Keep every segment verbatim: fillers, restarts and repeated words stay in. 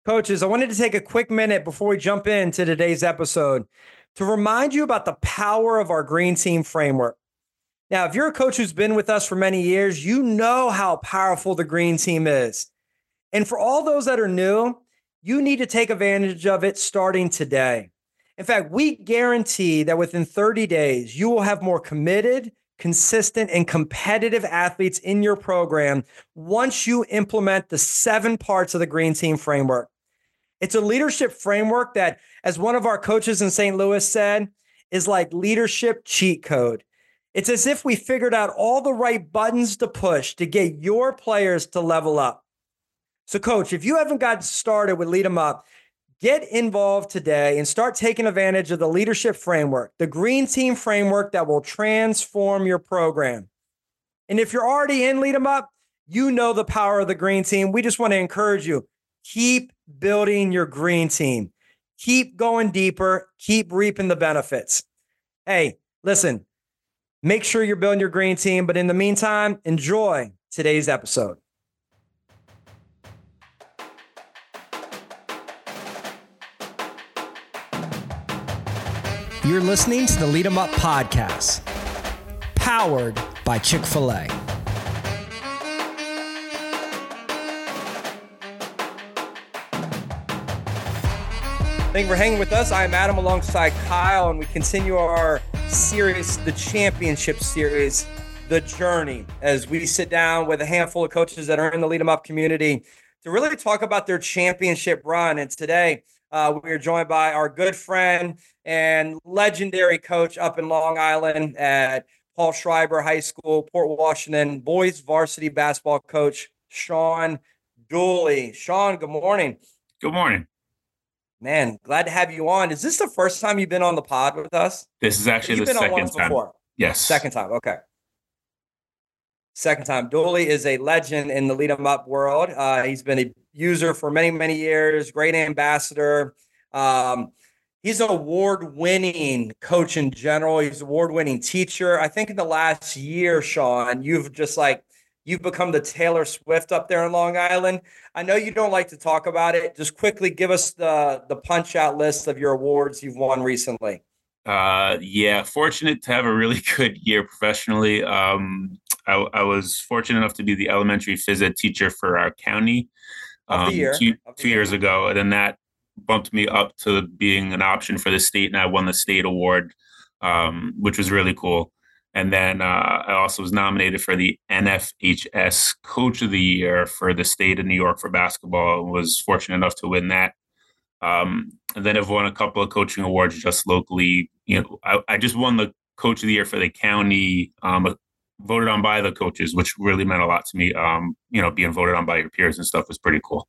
Coaches, I wanted to take a quick minute before we jump into today's episode to remind you about the power of our Green Team framework. Now, if you're a coach who's been with us for many years, you know how powerful the Green Team is. And for all those that are new, you need to take advantage of it starting today. In fact, we guarantee that within thirty days, you will have more committed, consistent, and competitive athletes in your program once you implement the seven parts of the Green Team framework. It's a leadership framework that, as one of our coaches in Saint Louis said, is like leadership cheat code. It's as if we figured out all the right buttons to push to get your players to level up. So, Coach, if you haven't got started with Lead 'em Up, get involved today and start taking advantage of the leadership framework, the Green Team framework that will transform your program. And if you're already in Lead 'em Up, you know the power of the Green Team. We just want to encourage you. Keep building your Green Team. Keep going deeper. Keep reaping the benefits. Hey, listen, make sure you're building your Green Team. But in the meantime, enjoy today's episode. You're listening to the Lead 'em Up podcast, powered by Chick-fil-A. Thank you for hanging with us. I am Adam alongside Kyle, and we continue our series, the championship series, The Journey, as we sit down with a handful of coaches that are in the Lead 'em Up community to really talk about their championship run. And today, uh, we are joined by our good friend and legendary coach up in Long Island at Paul Schreiber High School, Port Washington, boys varsity basketball coach, Sean Dooley. Sean, good morning. Good morning. Man, glad to have you on. Is this the first time you've been on the pod with us? This is actually You've the been on second once time. Before. Yes. Second time. Okay. Second time. Dooley is a legend in the Lead 'em Up world. Uh, he's been a user for many, many years, great ambassador. Um, he's an award-winning coach in general. He's an award-winning teacher. I think in the last year, Sean, you've just like, you've become the Taylor Swift up there in Long Island. I know you don't like to talk about it. Just quickly give us the, the punch-out list of your awards you've won recently. Uh, yeah, fortunate to have a really good year professionally. Um, I, I was fortunate enough to be the elementary phys ed teacher for our county um, Of the year. two, Of the two year. years ago. And then that bumped me up to being an option for the state, and I won the state award, um, which was really cool. And then uh, I also was nominated for the N F H S Coach of the Year for the state of New York for basketball, and was fortunate enough to win that. Um, and then I've won a couple of coaching awards just locally. You know, I, I just won the Coach of the Year for the county, um, voted on by the coaches, which really meant a lot to me. Um, you know, being voted on by your peers and stuff was pretty cool.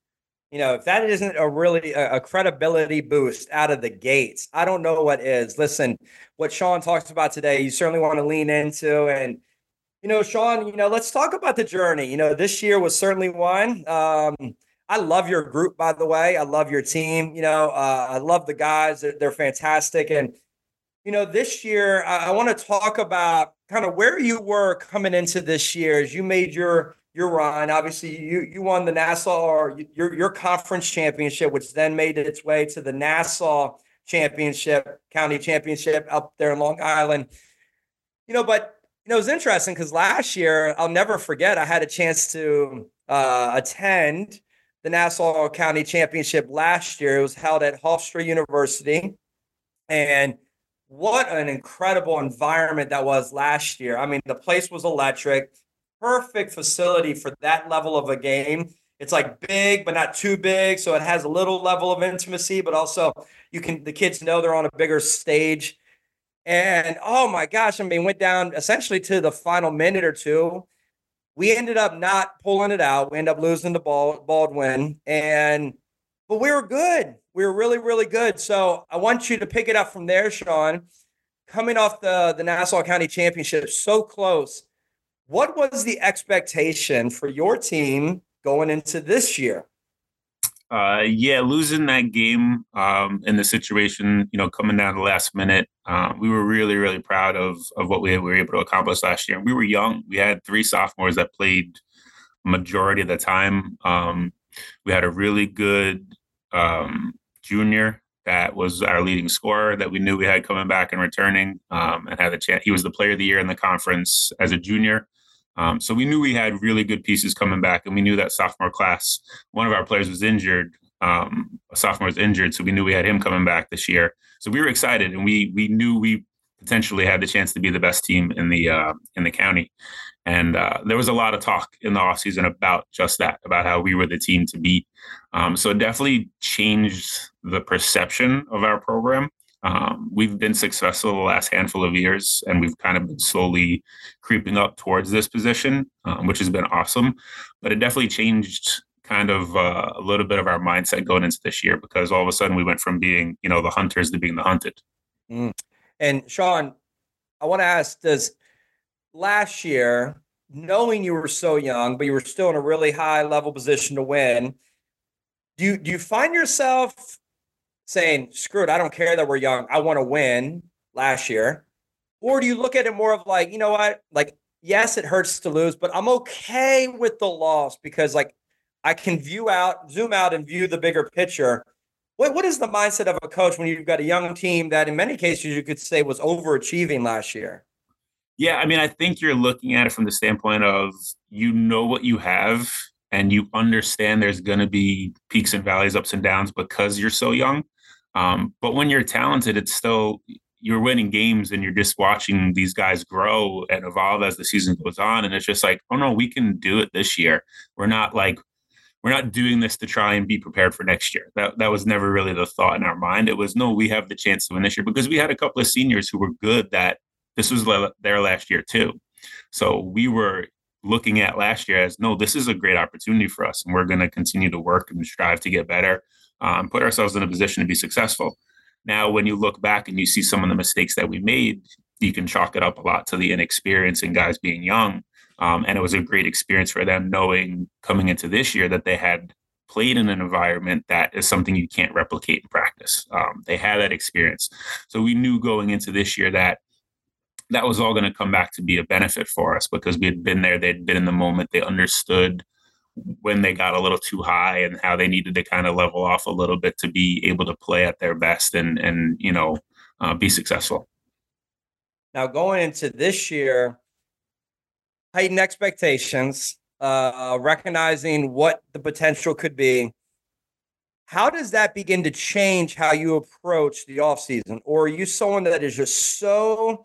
You know, if that isn't a really a, a credibility boost out of the gates, I don't know what is. Listen, what Sean talks about today, you certainly want to lean into. And, you know, Sean, you know, let's talk about the journey. You know, this year was certainly one. Um, I love your group, by the way. I love your team. You know, uh, I love the guys. They're, they're fantastic. And, you know, this year, I, I want to talk about kind of where you were coming into this year as you made your your run. Obviously, you you won the Nassau or your your conference championship, which then made its way to the Nassau championship, county championship up there in Long Island. You know, but you know, it was interesting because last year, I'll never forget, I had a chance to uh, attend the Nassau County Championship last year. It was held at Hofstra University, and what an incredible environment that was last year. I mean, the place was electric. Perfect facility for that level of a game. It's like big, but not too big. So it has a little level of intimacy, but also you can, the kids know they're on a bigger stage. And oh my gosh, I mean, went down essentially to the final minute or two. We ended up not pulling it out. We ended up losing to Bald, Baldwin. And, but we were good. We were really, really good. So I want you to pick it up from there, Sean. Coming off the, the Nassau County Championship, so close. What was the expectation for your team going into this year? Uh, yeah, losing that game um, in the situation, you know, coming down to the last minute, uh, we were really, really proud of of what we were able to accomplish last year. We were young. We had three sophomores that played majority of the time. Um, We had a really good um, junior that was our leading scorer that we knew we had coming back and returning, um, and had a chance. He was the player of the year in the conference as a junior. Um, so we knew we had really good pieces coming back, and we knew that sophomore class, one of our players was injured. Um, a sophomore was injured, so we knew we had him coming back this year. So we were excited, and we we knew we potentially had the chance to be the best team in the uh, in the county. And uh, there was a lot of talk in the offseason about just that, about how we were the team to beat. Um, so it definitely changed the perception of our program. Um, we've been successful the last handful of years, and we've kind of been slowly creeping up towards this position, um, which has been awesome. But it definitely changed kind of uh, a little bit of our mindset going into this year, because all of a sudden we went from being, you know, the hunters to being the hunted. Mm. And Sean, I want to ask, does last year, knowing you were so young, but you were still in a really high level position to win, do you, do you find yourself saying, screw it, I don't care that we're young, I want to win last year? Or do you look at it more of like, you know what, like, yes, it hurts to lose, but I'm okay with the loss because like I can view out, zoom out and view the bigger picture? What, what is the mindset of a coach when you've got a young team that in many cases you could say was overachieving last year? Yeah, I mean, I think you're looking at it from the standpoint of, you know what you have, and you understand there's going to be peaks and valleys, ups and downs, because you're so young. Um, but when you're talented, it's still, you're winning games and you're just watching these guys grow and evolve as the season goes on. And it's just like, oh no, we can do it this year. We're not like, we're not doing this to try and be prepared for next year. That that was never really the thought in our mind. It was, no, we have the chance to win this year, because we had a couple of seniors who were good that this was their last year too. So we were looking at last year as, no, this is a great opportunity for us, and we're going to continue to work and strive to get better, um, put ourselves in a position to be successful. Now, when you look back and you see some of the mistakes that we made, you can chalk it up a lot to the inexperience and guys being young. Um, and it was a great experience for them, knowing coming into this year that they had played in an environment that is something you can't replicate in practice. Um, they had that experience. So we knew going into this year that that was all going to come back to be a benefit for us, because we had been there, they'd been in the moment, they understood when they got a little too high and how they needed to kind of level off a little bit to be able to play at their best and, and you know, uh, be successful. Now, going into this year, heightened expectations, uh, recognizing what the potential could be. How does that begin to change how you approach the offseason? Or are you someone that is just so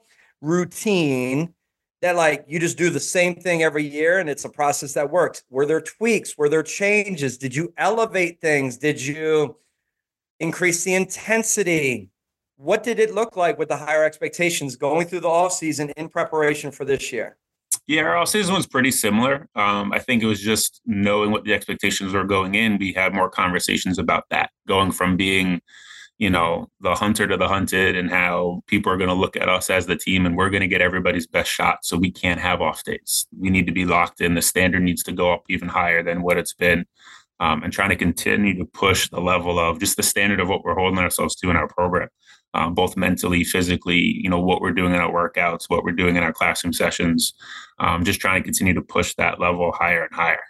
routine that like you just do the same thing every year and it's a process that works? Were there tweaks? Were there changes? Did you elevate things? Did you increase the intensity? What did it look like with the higher expectations going through the offseason in preparation for this year? Yeah, our offseason was pretty similar. Um, I think it was just knowing what the expectations were going in. We had more conversations about that, going from being, you know, the hunter to the hunted, and how people are going to look at us as the team and we're going to get everybody's best shot. So we can't have off days. We need to be locked in. The standard needs to go up even higher than what it's been. Um, and trying to continue to push the level of just the standard of what we're holding ourselves to in our program, um, both mentally, physically, you know, what we're doing in our workouts, what we're doing in our classroom sessions, um, just trying to continue to push that level higher and higher.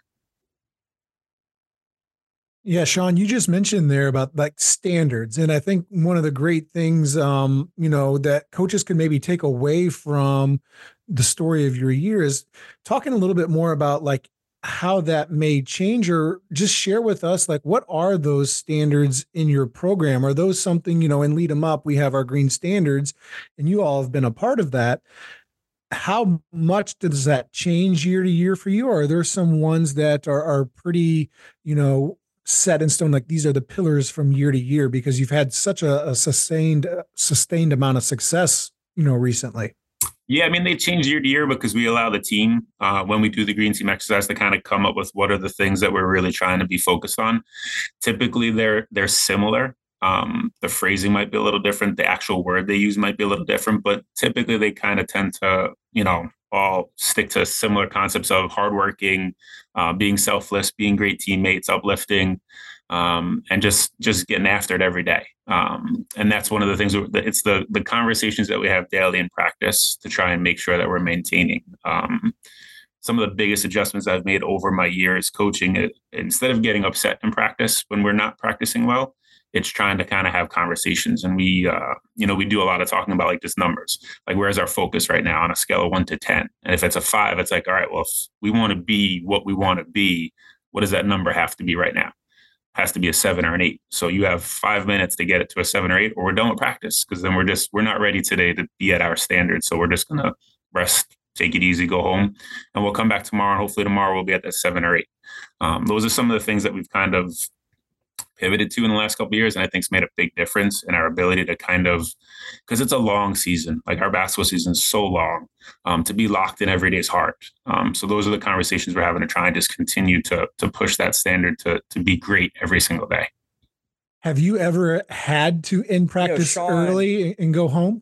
Yeah, Sean, you just mentioned there about like standards. And I think one of the great things, um, you know, that coaches can maybe take away from the story of your year is talking a little bit more about like how that may change, or just share with us, like, what are those standards in your program? Are those something, you know, in Lead 'em Up, we have our green standards and you all have been a part of that. How much does that change year to year for you? Or are there some ones that are, are pretty, you know, set in stone, like these are the pillars from year to year, because you've had such a, a sustained, sustained amount of success, you know, recently? Yeah, I mean, they change year to year because we allow the team, uh, when we do the green team exercise, to kind of come up with what are the things that we're really trying to be focused on. Typically, they're they're similar. Um, the phrasing might be a little different. The actual word they use might be a little different, but typically they kind of tend to, you know, all stick to similar concepts of hardworking, uh, being selfless, being great teammates, uplifting, um, and just just getting after it every day. Um, and that's one of the things. That it's the the conversations that we have daily in practice to try and make sure that we're maintaining. Um, some of the biggest adjustments I've made over my years coaching it. Instead of getting upset in practice when we're not practicing well, it's trying to kind of have conversations. And we, uh, you know, we do a lot of talking about like just numbers, like where's our focus right now on a scale of one to ten. And if it's a five, it's like, all right, well, if we want to be what we want to be, what does that number have to be right now? It has to be a seven or an eight. So you have five minutes to get it to a seven or eight, or we're done with practice, because then we're just, we're not ready today to be at our standards. So we're just going to rest, take it easy, go home, and we'll come back tomorrow. And hopefully tomorrow we'll be at that seven or eight. Um, those are some of the things that we've kind of pivoted to in the last couple of years, and I think it's made a big difference in our ability to kind of, because it's a long season, like our basketball season is so long, um, to be locked in every day is hard. Um, so those are the conversations we're having to try and just continue to to push that standard to to be great every single day. Have you ever had to end practice you know, Sean, early and go home?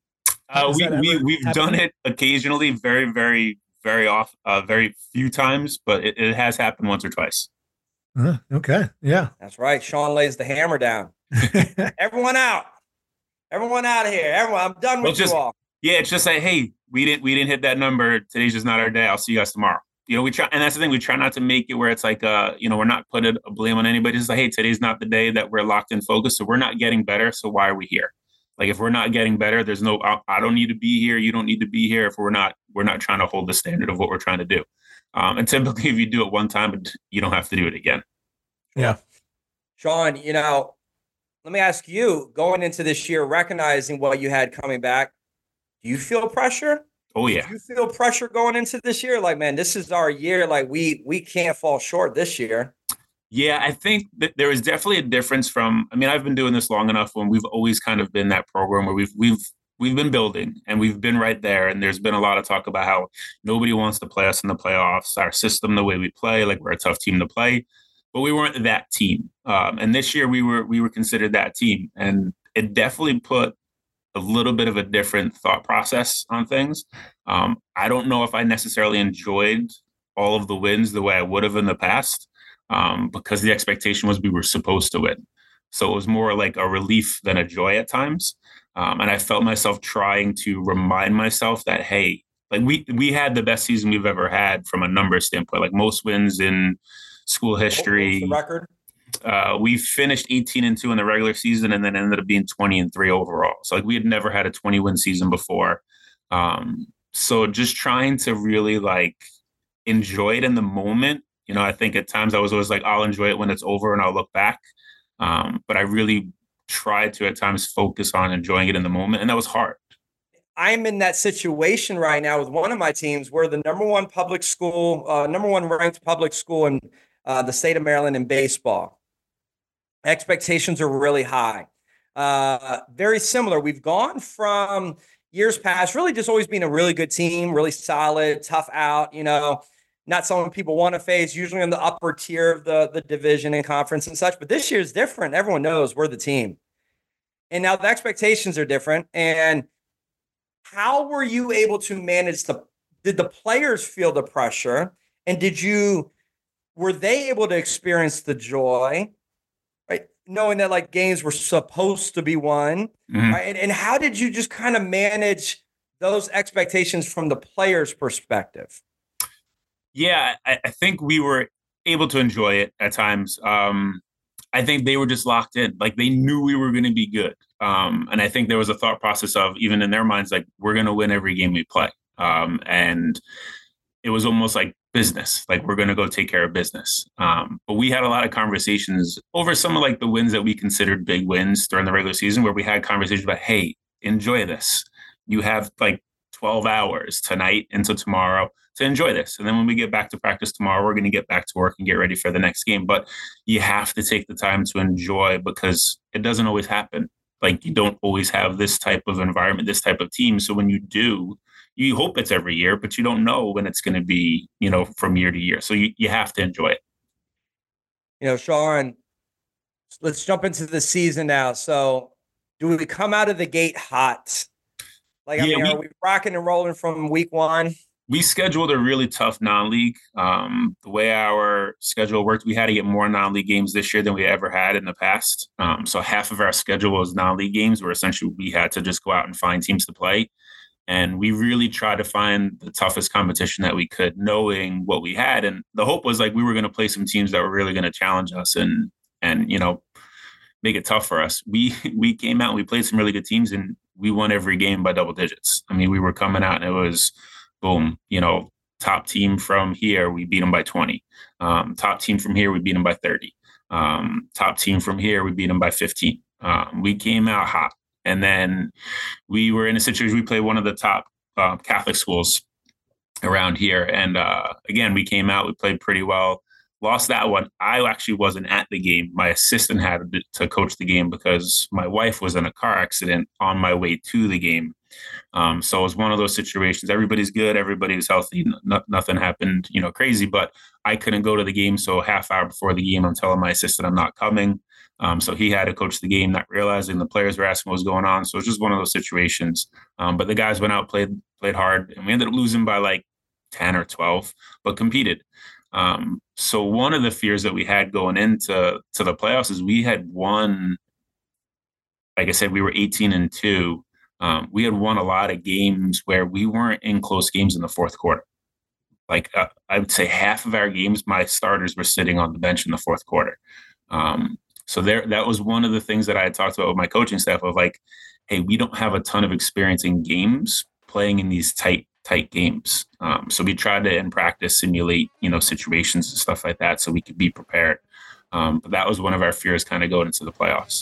Uh, we we we've happened? done it occasionally, very very very off, uh, very few times, but it, it has happened once or twice. Uh, okay. Yeah. That's right. Sean lays the hammer down. Everyone out. Everyone out of here. Everyone, I'm done with just, you all. Yeah, it's just like, hey, we didn't we didn't hit that number. Today's just not our day. I'll see you guys tomorrow. You know, we try, and that's the thing. We try not to make it where it's like, uh, you know, we're not putting a blame on anybody. It's like, hey, today's not the day that we're locked in focus. So we're not getting better. So why are we here? Like, if we're not getting better, there's no, I, I don't need to be here. You don't need to be here. If we're not, we're not trying to hold the standard of what we're trying to do. Um, and typically, if you do it one time, you don't have to do it again. Yeah. Sean, you know, let me ask you, going into this year, recognizing what you had coming back, do you feel pressure? Oh, yeah. Do you feel pressure going into this year? Like, man, this is our year. Like, we we can't fall short this year. Yeah, I think that there is definitely a difference from, I mean, I've been doing this long enough when we've always kind of been that program where we've we've we've been building and we've been right there. And there's been a lot of talk about how nobody wants to play us in the playoffs, our system, the way we play, like we're a tough team to play. But we weren't that team. Um, and this year we were we were considered that team. And it definitely put a little bit of a different thought process on things. Um, I don't know if I necessarily enjoyed all of the wins the way I would have in the past, um, because the expectation was we were supposed to win. So it was more like a relief than a joy at times. Um, and I felt myself trying to remind myself that, hey, like we we had the best season we've ever had from a numbers standpoint, like most wins in school history. What's the record? Uh, we finished eighteen and two in the regular season and then ended up being twenty and three overall. So like we had never had a twenty win season before. Um, so just trying to really like enjoy it in the moment. You know, I think at times I was always like, I'll enjoy it when it's over and I'll look back. Um, but I really tried to at times focus on enjoying it in the moment. And that was hard. I'm in that situation right now with one of my teams. We're the number one public school, uh, number one ranked public school in uh, the state of Maryland in baseball. Expectations are really high. Uh, very similar. We've gone from years past really just always being a really good team, really solid, tough out, you know, not someone people want to face, usually in the upper tier of the, the division and conference and such. But this year is different. Everyone knows we're the team. And now the expectations are different. And how were you able to manage the, did the players feel the pressure? And did you, were they able to experience the joy, right? Knowing that like games were supposed to be won, mm-hmm. right? And, and how did you just kind of manage those expectations from the players' perspective? Yeah, I, I think we were able to enjoy it at times. Um, I think they were just locked in. Like they knew we were going to be good. Um, and I think there was a thought process of even in their minds, like we're going to win every game we play. Um, and it was almost like business, like we're going to go take care of business. Um, but we had a lot of conversations over some of like the wins that we considered big wins during the regular season, where we had conversations about, hey, enjoy this. You have like twelve hours tonight into tomorrow to enjoy this. And then when we get back to practice tomorrow, we're going to get back to work and get ready for the next game. But you have to take the time to enjoy because it doesn't always happen. Like you don't always have this type of environment, this type of team. So when you do, you hope it's every year, but you don't know when it's going to be, you know, from year to year. So you, you have to enjoy it. You know, Sean, let's jump into the season now. So do we come out of the gate hot? Like, I yeah, mean, we, are we rocking and rolling from week one? We scheduled a really tough non-league. Um, the way our schedule worked, we had to get more non-league games this year than we ever had in the past. Um, so half of our schedule was non-league games where essentially we had to just go out and find teams to play. And we really tried to find the toughest competition that we could, knowing what we had. And the hope was like we were going to play some teams that were really going to challenge us and, and, you know, make it tough for us. We, we came out and we played some really good teams and we won every game by double digits. I mean, we were coming out and it was boom, you know, top team from here, we beat them by twenty. Um, top team from here, we beat them by thirty. Um, top team from here, we beat them by fifteen. Um, we came out hot. And then we were in a situation, we played one of the top uh, Catholic schools around here. And uh, again, we came out, we played pretty well, lost that one. I actually wasn't at the game. My assistant had to coach the game because my wife was in a car accident on my way to the game. Um, so it was one of those situations. Everybody's good. Everybody was healthy. No, nothing happened, you know, crazy, but I couldn't go to the game. So a half hour before the game, I'm telling my assistant I'm not coming. Um, so he had to coach the game, not realizing the players were asking what was going on. So it's just one of those situations. Um, but the guys went out, played, played hard, and we ended up losing by like ten or twelve, but competed. Um, so one of the fears that we had going into to the playoffs is we had won, like I said, we were eighteen and two. Um, we had won a lot of games where we weren't in close games in the fourth quarter. Like uh, I would say half of our games, my starters were sitting on the bench in the fourth quarter. Um, So there, that was one of the things that I had talked about with my coaching staff of like, hey, we don't have a ton of experience in games playing in these tight, tight games. Um, so we tried to, in practice, simulate, you know, situations and stuff like that so we could be prepared. Um, but that was one of our fears kind of going into the playoffs.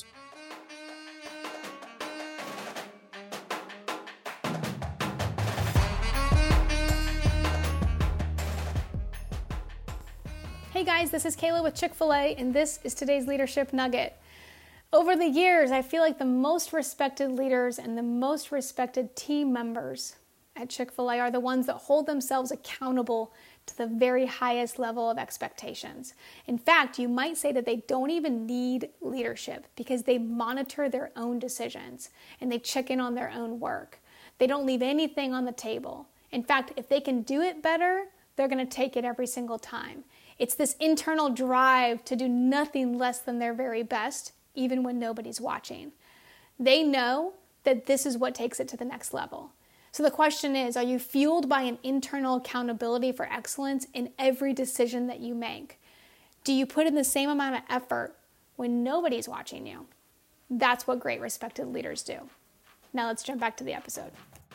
Hey guys, this is Kayla with Chick-fil-A, and this is today's Leadership Nugget. Over the years, I feel like the most respected leaders and the most respected team members at Chick-fil-A are the ones that hold themselves accountable to the very highest level of expectations. In fact, you might say that they don't even need leadership because they monitor their own decisions and they check in on their own work. They don't leave anything on the table. In fact, if they can do it better, they're going to take it every single time. It's this internal drive to do nothing less than their very best, even when nobody's watching. They know that this is what takes it to the next level. So the question is, are you fueled by an internal accountability for excellence in every decision that you make? Do you put in the same amount of effort when nobody's watching you? That's what great respected leaders do. Now let's jump back to the episode.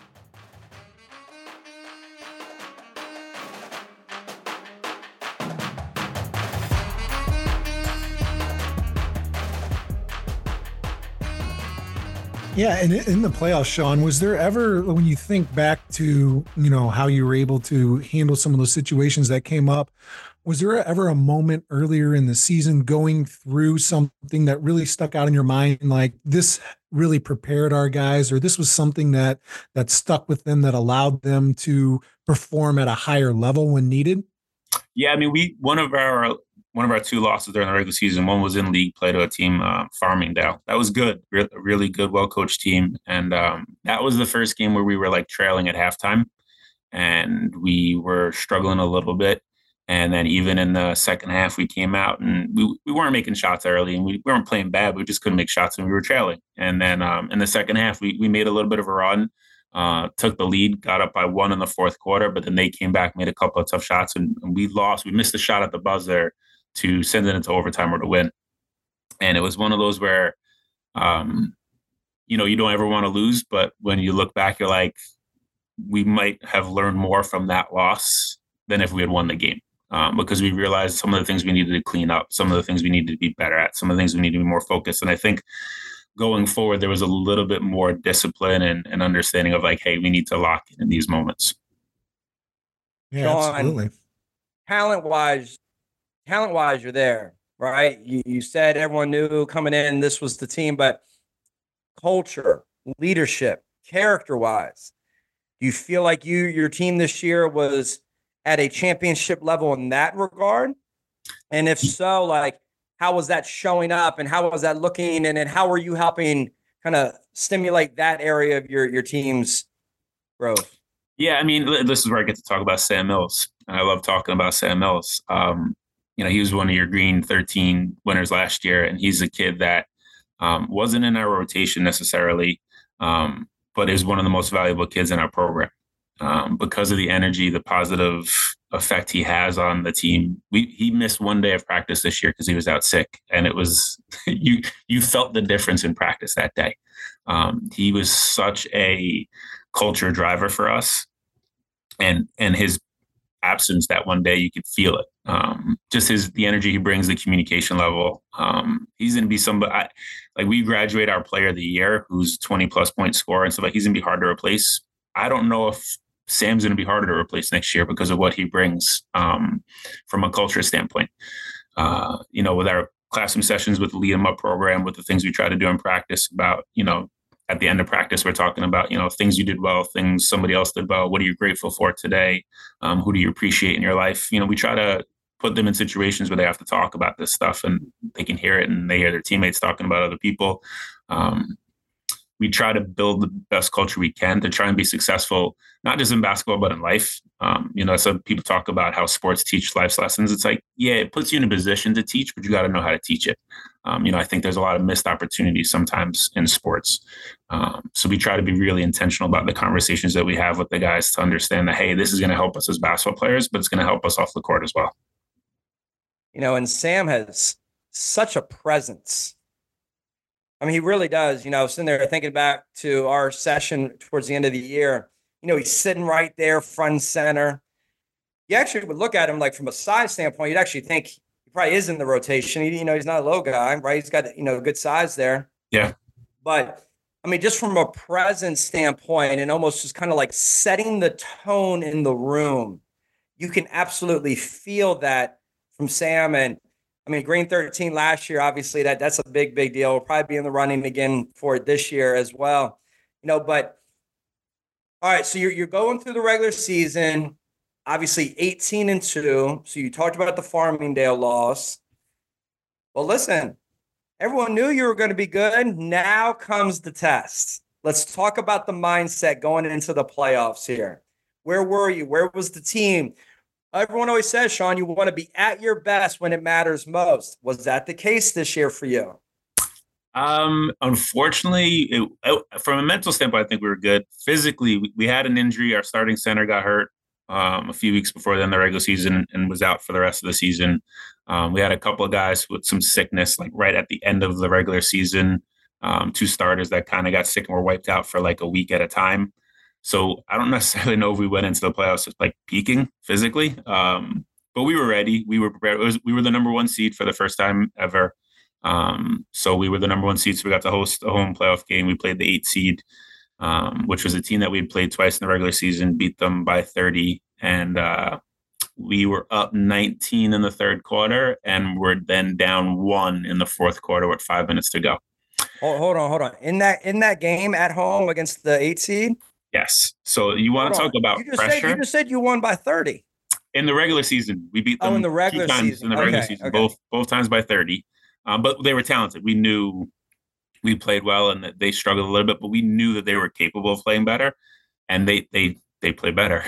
Yeah, and in the playoffs, Sean, was there ever, when you think back to, you know, how you were able to handle some of those situations that came up, was there ever a moment earlier in the season going through something that really stuck out in your mind, like this really prepared our guys, or this was something that that stuck with them that allowed them to perform at a higher level when needed? Yeah, I mean, we one of our one of our two losses during the regular season, one was in league play to a team, uh, Farmingdale. That was good, Re- really good, well-coached team. And um, that was the first game where we were like trailing at halftime and we were struggling a little bit. And then even in the second half, we came out and we, we weren't making shots early and we, we weren't playing bad. We just couldn't make shots and we were trailing. And then um, in the second half, we we made a little bit of a run, uh, took the lead, got up by one in the fourth quarter, but then they came back, made a couple of tough shots and, and we lost. We missed a shot at the buzzer to send it into overtime or to win. And it was one of those where, um, you know, you don't ever want to lose, but when you look back, you're like, we might have learned more from that loss than if we had won the game. Um, because we realized some of the things we needed to clean up, some of the things we needed to be better at, some of the things we need to be more focused. And I think going forward, there was a little bit more discipline and, and understanding of like, hey, we need to lock in in these moments. Yeah, Sean, absolutely. Talent-wise, talent-wise, you're there, right? You, you said everyone knew coming in this was the team, but culture, leadership, character-wise, do you feel like you your team this year was at a championship level in that regard? And if so, like, how was that showing up and how was that looking? And then how were you helping kind of stimulate that area of your, your team's growth? Yeah, I mean, this is where I get to talk about Sam Mills. And I love talking about Sam Mills. Um, you know, he was one of your Green thirteen winners last year. And he's a kid that um, wasn't in our rotation necessarily, um, but is one of the most valuable kids in our program um, because of the energy, the positive effect he has on the team. We he missed one day of practice this year because he was out sick, and it was you you felt the difference in practice that day. Um, he was such a culture driver for us, and and his absence that one day, you could feel it. Um, just his the energy he brings, the communication level. Um, he's going to be somebody I, like we graduate our player of the year who's twenty plus point scorer and stuff like he's going to be hard to replace. I don't know if Sam's going to be harder to replace next year because of what he brings um, from a culture standpoint. Uh, you know, with our classroom sessions, with the Lead 'em Up program, with the things we try to do in practice about, you know, at the end of practice, we're talking about, you know, things you did well, things somebody else did well. What are you grateful for today? Um, who do you appreciate in your life? You know, we try to put them in situations where they have to talk about this stuff and they can hear it and they hear their teammates talking about other people. Um, we try to build the best culture we can to try and be successful, not just in basketball, but in life. Um, you know, some people talk about how sports teach life lessons. It's like, yeah, it puts you in a position to teach, but you got to know how to teach it. Um, you know, I think there's a lot of missed opportunities sometimes in sports. Um, so we try to be really intentional about the conversations that we have with the guys to understand that, hey, this is going to help us as basketball players, but it's going to help us off the court as well. You know, and Sam has such a presence. I mean, he really does. You know, sitting there thinking back to our session towards the end of the year, you know, he's sitting right there, front and center. You actually would look at him like from a size standpoint, you'd actually think he probably is in the rotation. He, you know, he's not a low guy, right? He's got, you know, good size there. Yeah. But I mean, just from a presence standpoint and almost just kind of like setting the tone in the room, you can absolutely feel that from Sam. And I mean, Green thirteen last year, obviously that that's a big, big deal. We'll probably be in the running again for it this year as well. You know, but all right, so you're you're going through the regular season, obviously eighteen and two. So you talked about the Farmingdale loss. Well, listen, everyone knew you were going to be good. Now comes the test. Let's talk about the mindset going into the playoffs here. Where were you? Where was the team? Everyone always says, Sean, you want to be at your best when it matters most. Was that the case this year for you? Um, unfortunately, it, it, from a mental standpoint, I think we were good. Physically, we, we had an injury. Our starting center got hurt um, a few weeks before the end of the regular season and was out for the rest of the season. Um, we had a couple of guys with some sickness, like right at the end of the regular season. Um, two starters that kind of got sick and were wiped out for like a week at a time. So I don't necessarily know if we went into the playoffs like peaking physically, um, but we were ready. We were prepared. It was, we were the number one seed for the first time ever. Um, so we were the number one seed. So we got to host a home playoff game. We played the eight seed, um, which was a team that we had played twice in the regular season, beat them by thirty. And uh, we were up nineteen in the third quarter and we're then down one in the fourth quarter with five minutes to go. Hold, hold on, hold on. In that in that game at home against the eight seed? Yes. So you want to talk about you just pressure? Said, you just said you won by thirty. In the regular season, we beat them oh, in the regular two times season. in the regular okay, season, okay. both both times by thirty. Um, but they were talented. We knew we played well and that they struggled a little bit, but we knew that they were capable of playing better, and they they they play better.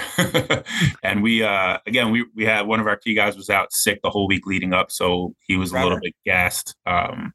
And we uh, again we we had one of our key guys was out sick the whole week leading up, so he was Robert. a little bit gassed. Um,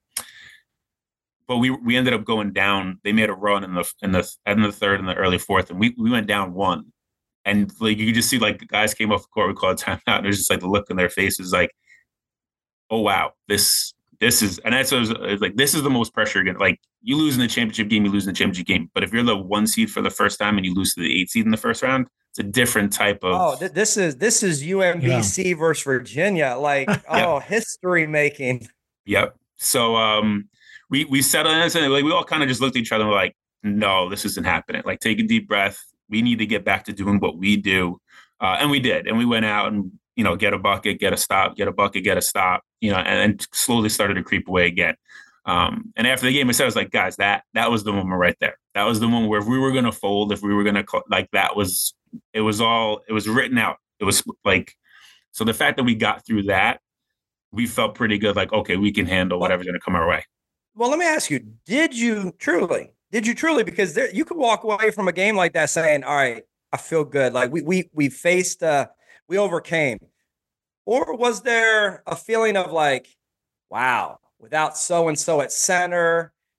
But we we ended up going down. They made a run in the in the end of the third and the early fourth, and we, we went down one. And like you could just see like the guys came off the court, we called timeout, and there's just like the look in their faces, like, oh wow, this this is and that's what it was, it was like this is the most pressure again. Like you lose in the championship game, you lose in the championship game. But if you're the one seed for the first time and you lose to the eight seed in the first round, it's a different type of. Oh, th- this is this is U M B C yeah. versus Virginia, like oh, yep. history making. Yep. So um. We we settled in and like we all kind of just looked at each other and were like, no, this isn't happening. Like, take a deep breath. We need to get back to doing what we do. Uh, and we did. And we went out and, you know, get a bucket, get a stop, get a bucket, get a stop, you know, and, and slowly started to creep away again. Um, and after the game, I said, I was like, guys, that that was the moment right there. That was the moment where if we were going to fold, if we were going to, like, that was, it was all, it was written out. It was like, so the fact that we got through that, we felt pretty good. Like, okay, we can handle whatever's going to come our way. Well, let me ask you, did you truly, did you truly, because there, you could walk away from a game like that saying, all right, I feel good. Like we, we, we faced, uh, we overcame. Or was there a feeling of like, wow, without so-and-so at center,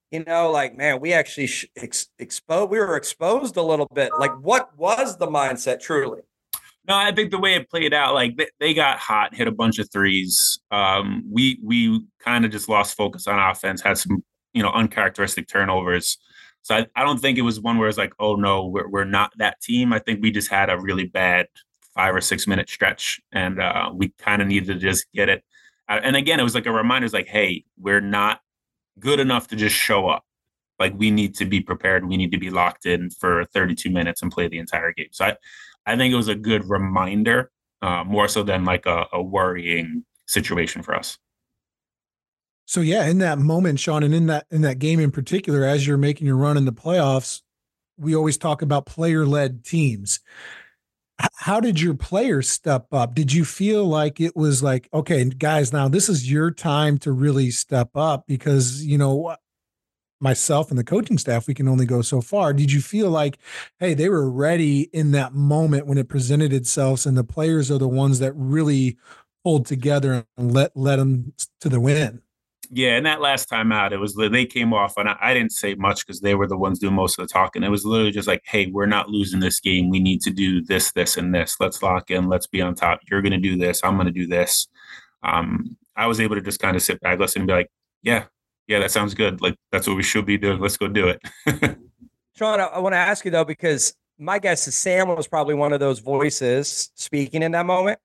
you know, like, man, we actually sh- ex- exposed, we were exposed a little bit. Like, what was the mindset truly? No, I think the way it played out, like they, they got hot, hit a bunch of threes. Um, we we kind of just lost focus on offense, had some, you know, uncharacteristic turnovers. So I, I don't think it was one where it's like, oh no, we're we're not that team. I think we just had a really bad five or six minute stretch, and uh, we kind of needed to just get it. Uh, and again, it was like a reminder, it's like, hey, we're not good enough to just show up. Like we need to be prepared. We need to be locked in for thirty-two minutes and play the entire game. So I, I think it was a good reminder, uh, more so than like a, a worrying situation for us. So yeah, in that moment, Sean, and in that in that game in particular, as you're making your run in the playoffs, we always talk about player-led teams. H- how did your players step up? Did you feel like it was like, okay, guys, now this is your time to really step up because, you know, myself and the coaching staff, we can only go so far. Did you feel like, hey, they were ready in that moment when it presented itself, and the players are the ones that really pulled together and let let them to the win? Yeah, and that last time out, it was they came off, and I, I didn't say much because they were the ones doing most of the talking. It was literally just like, hey, we're not losing this game. We need to do this, this, and this. Let's lock in. Let's be on top. You're going to do this. I'm going to do this. Um, I was able to just kind of sit back, listen, and be like, yeah, yeah, that sounds good. Like, that's what we should be doing. Let's go do it. Sean, I, I want to ask you, though, because my guess is Sam was probably one of those voices speaking in that moment.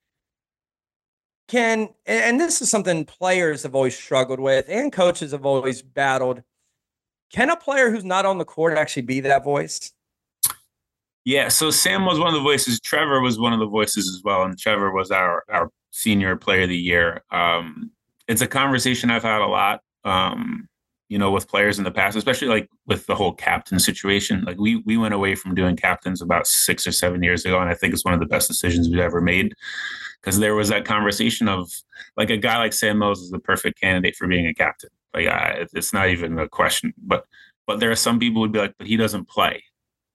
Can, and this is something players have always struggled with and coaches have always battled. Can a player who's not on the court actually be that voice? Yeah, so Sam was one of the voices. Trevor was one of the voices as well. And Trevor was our, our senior player of the year. Um, it's a conversation I've had a lot. Um, you know, with players in the past, especially like with the whole captain situation. Like we we went away from doing captains about six or seven years ago, and I think it's one of the best decisions we've ever made because there was that conversation of like a guy like Sam Mills is the perfect candidate for being a captain. Like I, it's not even a question. But but there are some people who would be like, but he doesn't play,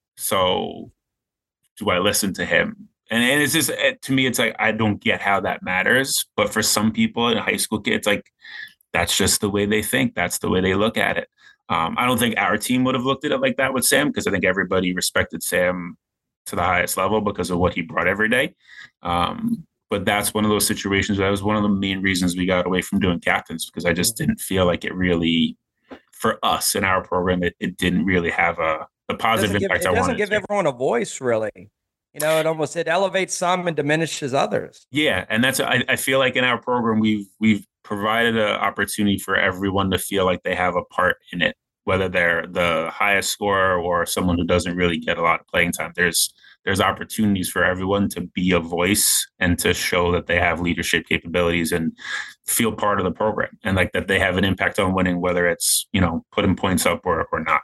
so do I listen to him? And, and it's just to me, it's like I don't get how that matters. But for some people in high school kids, like. That's just the way they think. That's the way they look at it. Um, I don't think our team would have looked at it like that with Sam because I think everybody respected Sam to the highest level because of what he brought every day. Um, but that's one of those situations. That was one of the main reasons we got away from doing captains because I just didn't feel like it really, for us in our program, it, it didn't really have a, a positive it impact. Give, it I doesn't give to. everyone a voice, really. You know, it almost it elevates some and diminishes others. Yeah, and that's I, I feel like in our program we've we've provided an opportunity for everyone to feel like they have a part in it, whether they're the highest scorer or someone who doesn't really get a lot of playing time. There's there's opportunities for everyone to be a voice and to show that they have leadership capabilities and feel part of the program and like that they have an impact on winning, whether it's, you know, putting points up or, or not.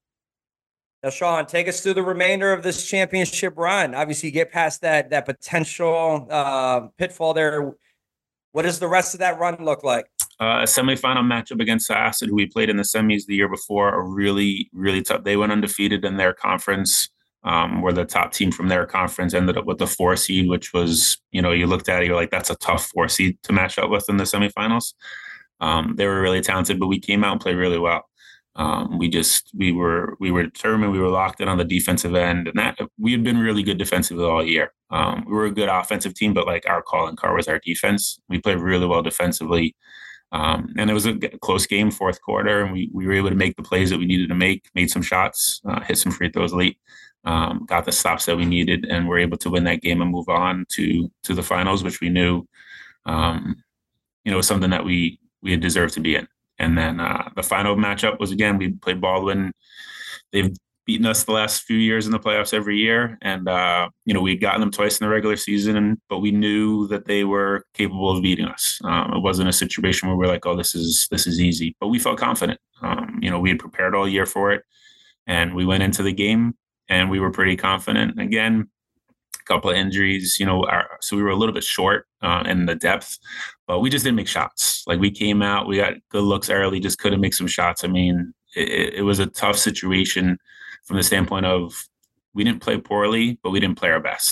Now, Sean, take us through the remainder of this championship run. Obviously, you get past that that potential uh, pitfall there. What does the rest of that run look like? Uh, a semifinal matchup against Acid, who we played in the semis the year before, a really, really tough. They went undefeated in their conference. Um, were the top team from their conference, ended up with the four seed, which was, you know, you looked at it, you're like, that's a tough four seed to match up with in the semifinals. Um, they were really talented, but we came out and played really well. Um, we just, we were, we were determined, we were locked in on the defensive end, and that we had been really good defensively all year. Um, we were a good offensive team, but like our calling card was our defense. We played really well defensively. Um, and it was a close game, fourth quarter, and we, we were able to make the plays that we needed to make, made some shots, uh, hit some free throws late, um, got the stops that we needed, and were able to win that game and move on to, to the finals, which we knew, um, you know, was something that we, we had deserved to be in. And then uh, the final matchup was, again, we played Baldwin. They've beaten us the last few years in the playoffs every year. And, uh, you know, we'd gotten them twice in the regular season, and, but we knew that they were capable of beating us. Um, it wasn't a situation where we're like, oh, this is this is easy. But we felt confident. Um, you know, we had prepared all year for it. And we went into the game, and we were pretty confident. Again, couple of injuries, you know, our, so we were a little bit short uh, in the depth, but we just didn't make shots. Like we came out, we got good looks early, just couldn't make some shots. I mean, it, it was a tough situation from the standpoint of we didn't play poorly, but we didn't play our best.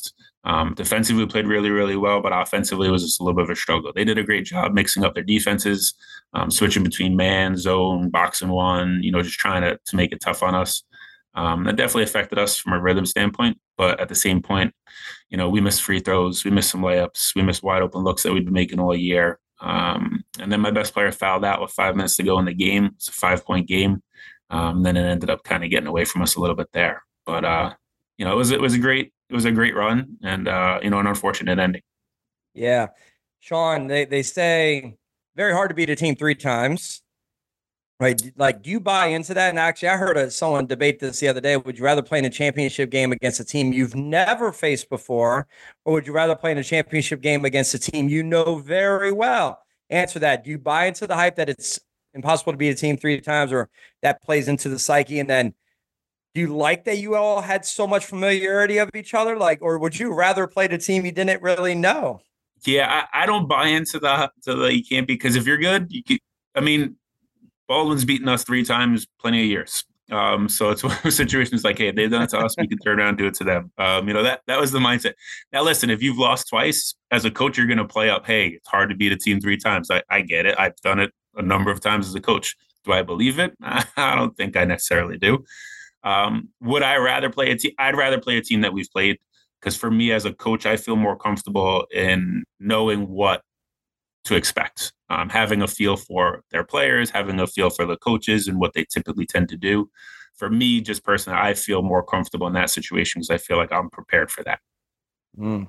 Um, defensively, we played really, really well, but offensively, it was just a little bit of a struggle. They did a great job mixing up their defenses, um, switching between man, zone, box and one, you know, just trying to, to make it tough on us. Um, that definitely affected us from a rhythm standpoint. But at the same point, you know, we missed free throws, we missed some layups, we missed wide open looks that we've been making all year. Um, and then my best player fouled out with five minutes to go in the game. It's a five point game. Um, then it ended up kind of getting away from us a little bit there. But, uh, you know, it was, it was a great, it was a great run and, uh, you know, an unfortunate ending. Yeah. Sean, they, they say very hard to beat a team three times, right? Like, do you buy into that? And actually, I heard a, someone debate this the other day. Would you rather play in a championship game against a team you've never faced before, or would you rather play in a championship game against a team you know very well? Answer that. Do you buy into the hype that it's impossible to beat a team three times, or that plays into the psyche? And then do you like that you all had so much familiarity of each other? Like, or would you rather play the team you didn't really know? Yeah, I, I don't buy into the, to the you can't, because if you're good, you can, I mean, Baldwin's beaten us three times, plenty of years. Um, so it's one of those situations like, hey, they've done it to us, we can turn around and do it to them. Um, you know, that that was the mindset. Now, listen, if you've lost twice, as a coach, you're going to play up, hey, it's hard to beat a team three times. I, I get it. I've done it a number of times as a coach. Do I believe it? I don't think I necessarily do. Um, would I rather play a team? I'd rather play a team that we've played, because for me as a coach, I feel more comfortable in knowing what to expect, um, having a feel for their players, having a feel for the coaches and what they typically tend to do. For me, just personally, I feel more comfortable in that situation because I feel like I'm prepared for that. Mm.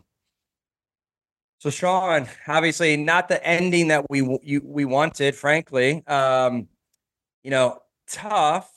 So, Sean, obviously not the ending that we you, we wanted, frankly. Um, you know, tough.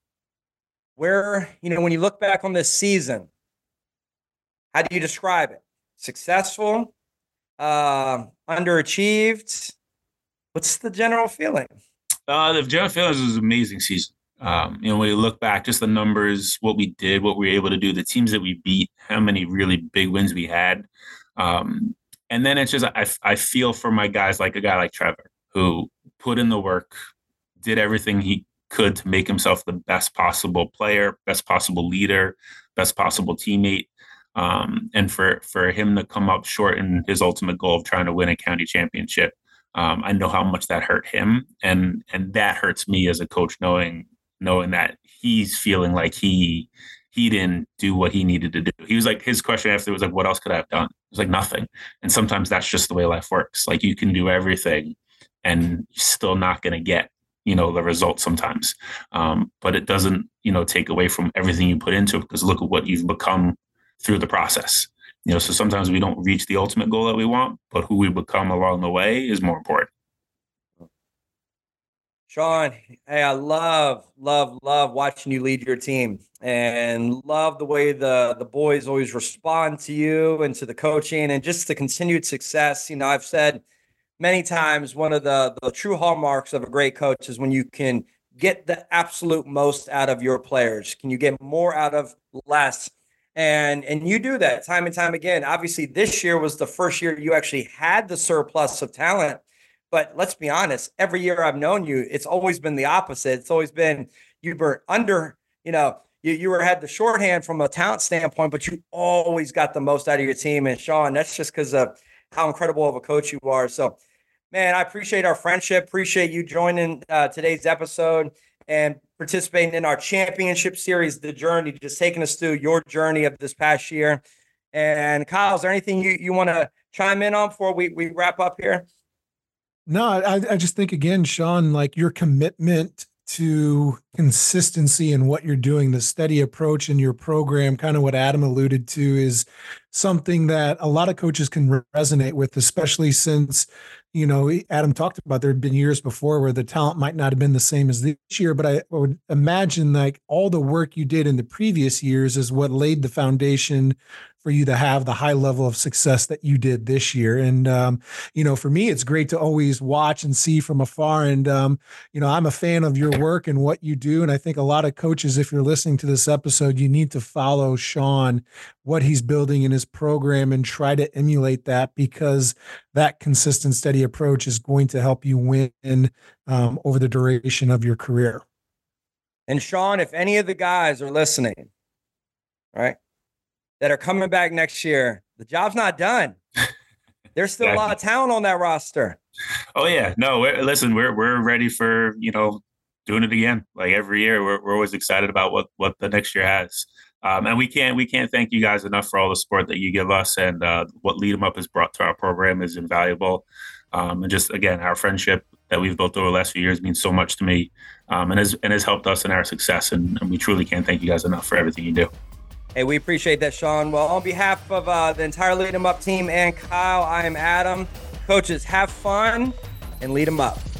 Where, you know, when you look back on this season, how do you describe it? Successful? Uh, underachieved? What's the general feeling? Uh, the general feeling was an amazing season. Um, you know, when you look back, just the numbers, what we did, what we were able to do, the teams that we beat, how many really big wins we had. Um, and then it's just, I, I feel for my guys, like a guy like Trevor, who put in the work, did everything he could to make himself the best possible player, best possible leader, best possible teammate. Um, and for, for him to come up short in his ultimate goal of trying to win a county championship, um, I know how much that hurt him. And, and that hurts me as a coach, knowing, knowing that he's feeling like he, he didn't do what he needed to do. He was like, his question after was like, what else could I have done? It was like, nothing. And sometimes that's just the way life works. Like, you can do everything and you're still not going to get, you know, the results sometimes. Um, but it doesn't, you know, take away from everything you put into it, because look at what you've become through the process. You know, so sometimes we don't reach the ultimate goal that we want, but who we become along the way is more important. Sean, hey, I love, love, love watching you lead your team, and love the way the, the boys always respond to you and to the coaching and just the continued success. You know, I've said many times, one of the, the true hallmarks of a great coach is when you can get the absolute most out of your players. Can you get more out of less? And, and you do that time and time again. Obviously, this year was the first year you actually had the surplus of talent. But let's be honest, every year I've known you, it's always been the opposite. It's always been you were under, you know, you, you were had the shorthand from a talent standpoint, but you always got the most out of your team. And Sean, that's just because of how incredible of a coach you are. So, man, I appreciate our friendship. Appreciate you joining uh, today's episode and participating in our championship series, The Journey, just taking us through your journey of this past year. And Kyle, is there anything you, you want to chime in on before we, we wrap up here? No, I, I just think, again, Sean, like your commitment to consistency in what you're doing, the steady approach in your program, kind of what Adam alluded to, is something that a lot of coaches can resonate with, especially since, you know, Adam talked about there had been years before where the talent might not have been the same as this year, but I would imagine like all the work you did in the previous years is what laid the foundation for you to have the high level of success that you did this year. And, um, you know, for me, it's great to always watch and see from afar. And, um, you know, I'm a fan of your work and what you do. And I think a lot of coaches, if you're listening to this episode, you need to follow Sean, what he's building in his program, and try to emulate that, because that consistent, steady approach is going to help you win um, over the duration of your career. And Sean, if any of the guys are listening, right, that are coming back next year, the job's not done. There's still exactly. a lot of talent on that roster. Oh yeah, no. We're, listen, we're we're ready for you know doing it again. Like every year, we're we're always excited about what what the next year has. Um, and we can't we can't thank you guys enough for all the support that you give us, and uh, what Lead 'em Up has brought to our program is invaluable. Um, and just again, our friendship that we've built over the last few years means so much to me, um, and has and has helped us in our success. And, and we truly can't thank you guys enough for everything you do. Hey, we appreciate that, Sean. Well, on behalf of uh, the entire Lead 'em Up team and Kyle, I am Adam. Coaches, have fun and lead 'em up.